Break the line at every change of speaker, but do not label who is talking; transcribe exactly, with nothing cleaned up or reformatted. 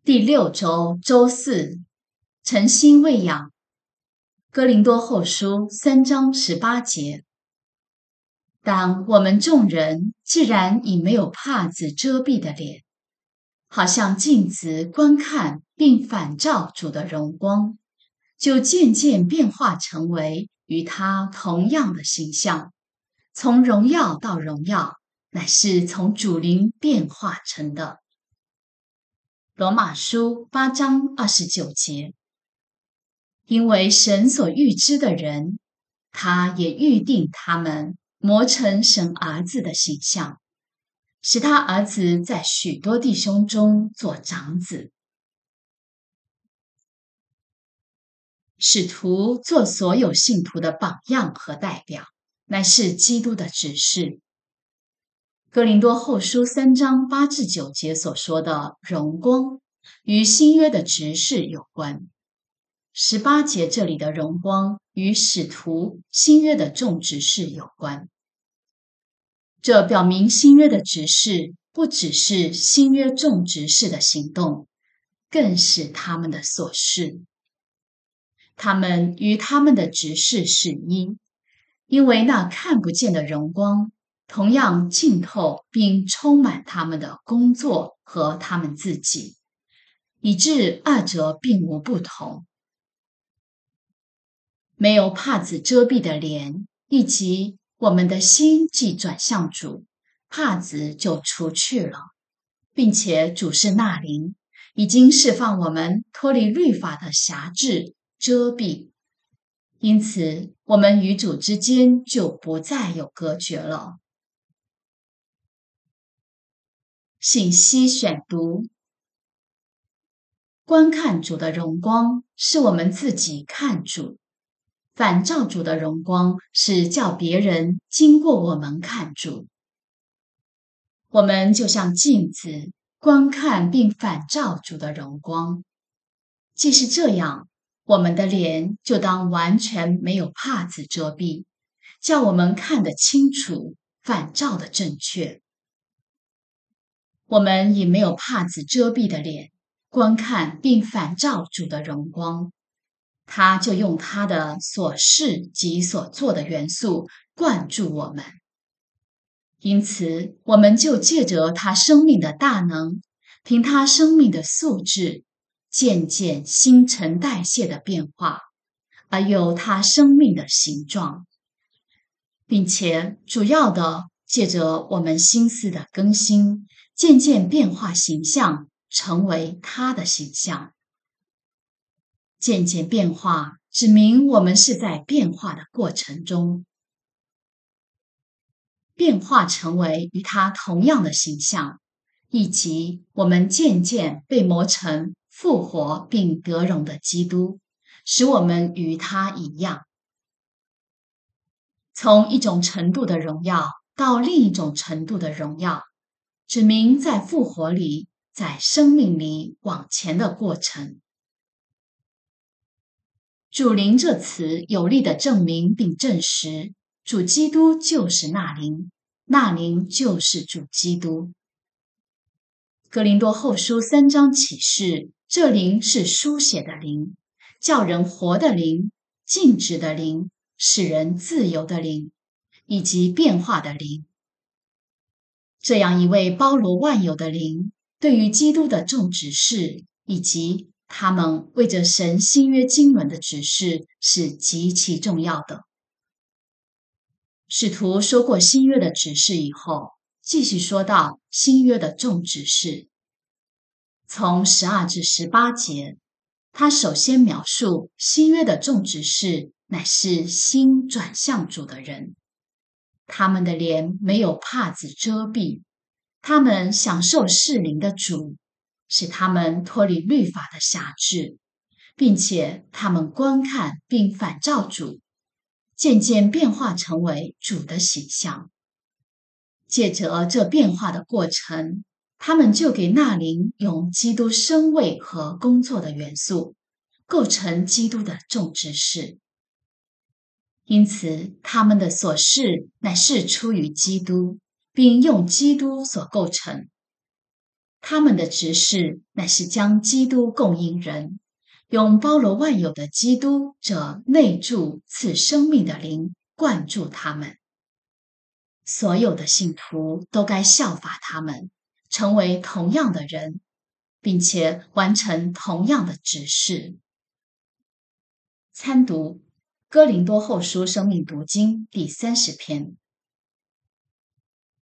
第六周周四，诚心喂养。哥林多后书三章十八节。但我们众人既然已没有帕子遮蔽的脸，好像镜子观看并反照主的荣光，就渐渐变化成为与他同样的形象，从荣耀到荣耀，乃是从主灵变化成的。罗马书八章二十九节。因为神所预知的人，他也预定他们磨成神儿子的形象，使他儿子在许多弟兄中做长子。使徒做所有信徒的榜样和代表，乃是基督的指示。哥林多后书三章八至九节所说的荣光，与新约的执事有关。十八节这里的荣光与使徒新约的众执事有关。这表明新约的执事不只是新约众执事的行动，更是他们的所事。他们与他们的执事是一，因为那看不见的荣光同样浸透并充满他们的工作和他们自己，以致二者并无不同。没有帕子遮蔽的脸，以及我们的心既转向主，帕子就除去了，并且主是那灵，已经释放我们脱离律法的辖制遮蔽，因此我们与主之间就不再有隔绝了。信息选读：观看主的荣光，是我们自己看主；反照主的荣光，是叫别人经过我们看主。我们就像镜子，观看并反照主的荣光。既是这样，我们的脸就当完全没有帕子遮蔽，叫我们看得清楚，反照的正确。我们以没有帕子遮蔽的脸，观看并反照主的荣光，他就用他的所事及所做的元素灌注我们。因此，我们就借着他生命的大能，凭他生命的素质，渐渐新陈代谢的变化，而有他生命的形状，并且主要的借着我们心思的更新，渐渐变化形象，成为他的形象。渐渐变化，指明我们是在变化的过程中，变化成为与他同样的形象，以及我们渐渐被磨成复活并得荣的基督，使我们与他一样。从一种程度的荣耀到另一种程度的荣耀，指明在复活里，在生命里往前的过程。主灵这词有力地证明并证实，主基督就是那灵，那灵就是主基督。哥林多后书三章启示，这灵是书写的灵，叫人活的灵，静止的灵，使人自由的灵，以及变化的灵。这样一位包罗万有的灵，对于基督的众执事以及他们为着神新约经纶的指示是极其重要的。使徒说过新约的指示以后，继续说到新约的众指示。从十二至十八节，他首先描述新约的众指示乃是心转向主的人，他们的脸没有帕子遮蔽，他们享受适灵的主，使他们脱离律法的辖制，并且他们观看并反照主，渐渐变化成为主的形象。借着这变化的过程，他们就给那灵用基督生位和工作的元素，构成基督的众执事。因此，他们的所事乃是出于基督，并用基督所构成。 他们的职事乃是将基督供应人，用包罗万有的基督这内住赐生命的灵灌注他们。所有的信徒都该效法他们，成为同样的人，并且完成同样的职事。参读哥林多后书生命读经第三十篇。